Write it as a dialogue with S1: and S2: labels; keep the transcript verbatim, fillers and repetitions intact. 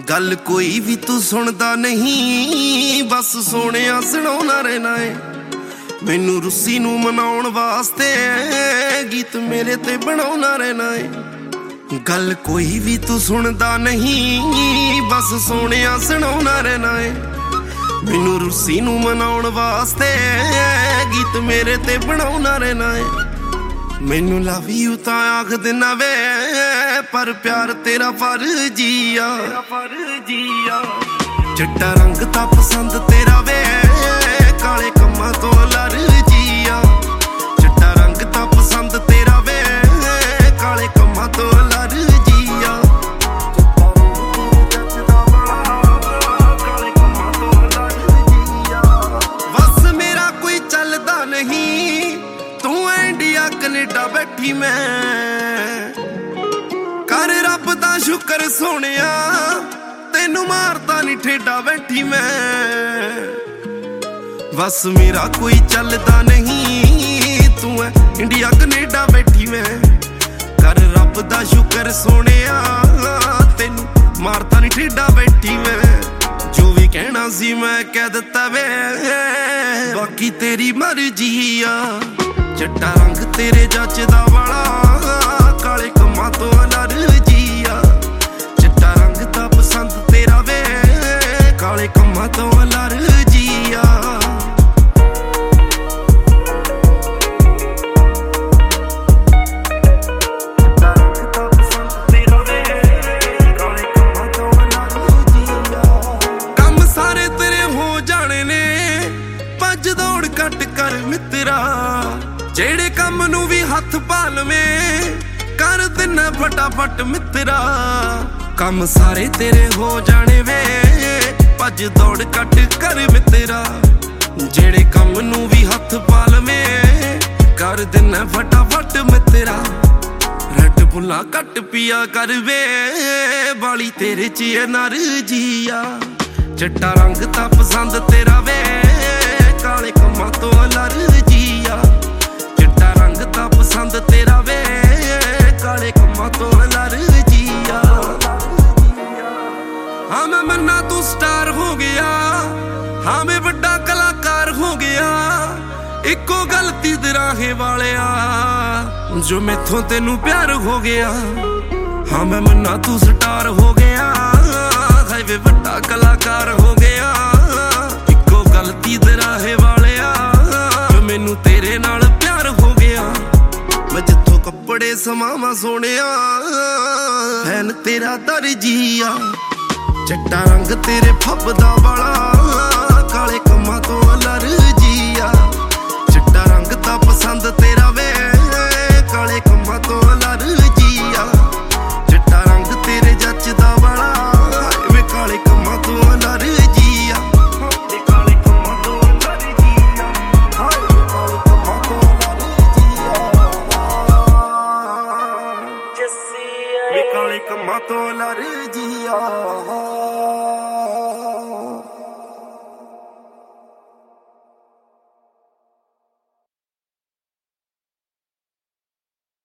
S1: गल कोई भी तू सुनदा नहीं, बस सोहणिया सुणाउंदा रहना है। मैनू रुस्सी नू मनाउण वास्ते गीत मेरे ते बनाउंदा रहना है। गल कोई भी तू सुनदा नहीं, बस सोहणिया सुणाउंदा रहना है। मैनू रुस्सी नू मनाउण वास्ते गीत मेरे ते बनाउंदा रहना है। मैनू लव यू तां आख देना वे, पर प्यार तेरा फर्जिया फर्जिया। चिट्टा रंग तां पसंद तेरा वे, काले कम्मां तो अलर्जिया। चिट्टा रंग तां पसंद तेरा वे, काले कम्मां तो अलर्जिया। बस मेरा कोई चलदा नहीं, तू इंडिया कनेडा बैठी मैं। कर रब दा शुक्र सोहणिया, तेनू मारता नहीं ठेडा बैठी मैं। बस मेरा कोई चलदा नहीं, तू है इंडिया कनेडा बैठी मैं। कर रब दा शुक्र सोहणिया, तेनू मारता नहीं ठेडा बैठी मैं। जो भी कहना सी मैं कह दित्ता वे, बाकी तेरी मर्जी आ। चिट्टा रंग तेरे जचदा वाला, काले कम्मां तो अलर्जिया। चिट्टा रंग तां पसंद तेरा वे, काले कम्मां तो अलर्जिया। चिट्टा रंग तां पसंद तेरा वे, काले कम्मां तो अलर्जिया। कम सारे तेरे हो जाने ने, भज दौड़ कट कर मित्रा। जेड़े कम नू भी हथ पा लवें, कर देना फटाफट मित्रा। कम सारे तेरे हो जाने वे, भज दौड़ कट कर मित्रा। जेड़े कम नू भी हथ पा लवें, कर देना फटाफट मित्रा। रट बुला कट पिया कर वे, बाली तेरे च एनर्जिया। चिट्टा रंग तां पसंद तेरा वे, काले कम्मां तो अलर्जिया। चिट्टा रंग तां पसंद तेरा वे, काले कम्मां तो अलर्जिया। हाँ मैं मन्ना तू स्टार हो गया, हाँ मैं बड़ा कलाकार हो गया। इको गलती दराहे वालिया, जो मैथों तेनू प्यार हो गया। हाँ मैं मन्ना तू स्टार हो गया, हाय वे बड़ा कलाकार हो गया। इको गलती दराहे वालिया, जो मैनू तेरे नाल प्यार हो गया। मैं जिथों कपड़े समावा सोहणिया, फैन तेरा दर्जिया। चिट्टा रंग तेरे फबदा वाला, काले कम्मां तो अलर्जिया। चिट्टा रंग तां पसंद तेरा वे, काले कम्मां तो अलर्जिया। चिट्टा रंग तेरे जचदा वाला, वे काले कम्मां तो अलर्जिया। काले कम्मां तो अलर्जिया, काले कम्मां तो अलर्जिया। काले कम्मां तो अलर्जिया।